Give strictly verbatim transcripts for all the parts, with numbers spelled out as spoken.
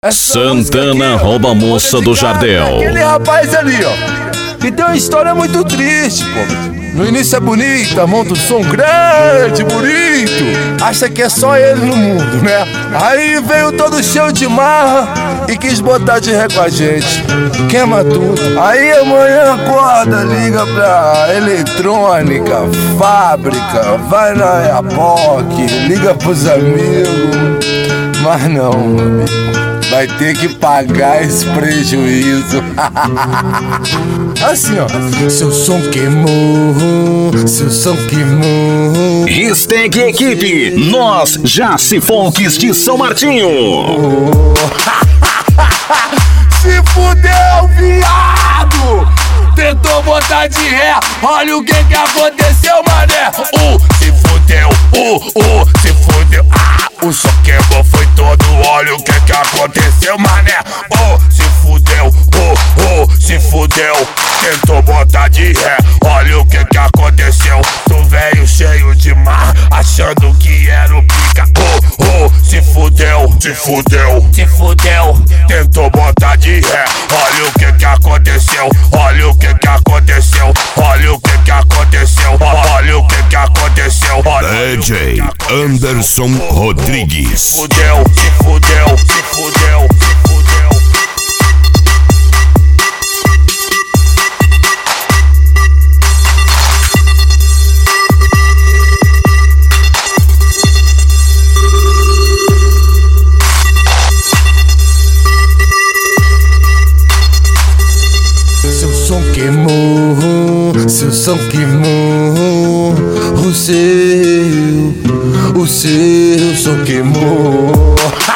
Santana rouba a moça do Jardel. Aquele rapaz ali, ó, que tem uma história muito triste, pô. No início é bonita, monta um som grande, bonito. Acha que é só ele no mundo, né? Aí veio todo cheio de marra e quis botar de ré com a gente. Queima tudo. Aí amanhã acorda, liga pra eletrônica, fábrica, vai na Iapoc, liga pros amigos. Mas não, meu amigo, vai ter que pagar esse prejuízo. Assim, ó. Seu som queimou, seu som queimou. Hashtag equipe, nós já se Folks de São Martinho. Se fudeu, viado! Tentou botar de ré, olha o que que aconteceu, mané. Uh, se fudeu, uh, uh, se fudeu. Ah, o som queimou, foi todo, olha o que que aconteceu, mané. Uh, se fudeu, uh, uh, se fudeu. Tentou botar de ré, olha o que que aconteceu. Tu veio cheio de mar, achando que era o pica. Uh, uh, se fudeu, se fudeu, se fudeu. Tentou botar de ré, olha o que que aconteceu. Olha o que que aconteceu, olha o que que aconteceu, olha o que que aconteceu. D J Anderson Rodrigues. Se fudeu, se fudeu, se fudeu, se fudeu. Seu som queimou, seu som queimou. O seu, o seu som queimou.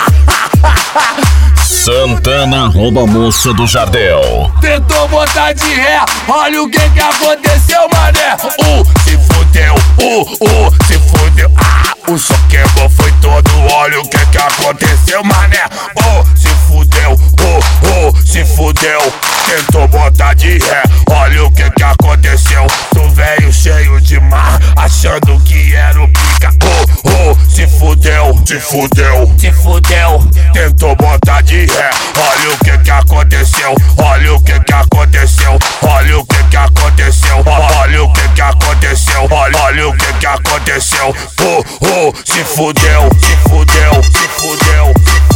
Santana rouba a moça do Jardel. Tentou botar de ré, olha o que que aconteceu, mané. Uh, se fudeu, uh, uh, se fudeu. Ah, o som queimou, foi todo, olha o que que aconteceu, mané. Uh, se fudeu, uh, uh, se fudeu. Tentou botar de ré, olha o que que aconteceu. Tu veio cheio de mar, achando que era o pica. Uh, uh, se fudeu, se fudeu, se fudeu. Tentou botar de ré, olha o que que aconteceu. Olha o que que aconteceu, olha o que que aconteceu. Olha o que que aconteceu, olha o que que aconteceu. Uh, uh, se fudeu, se fudeu, se fudeu.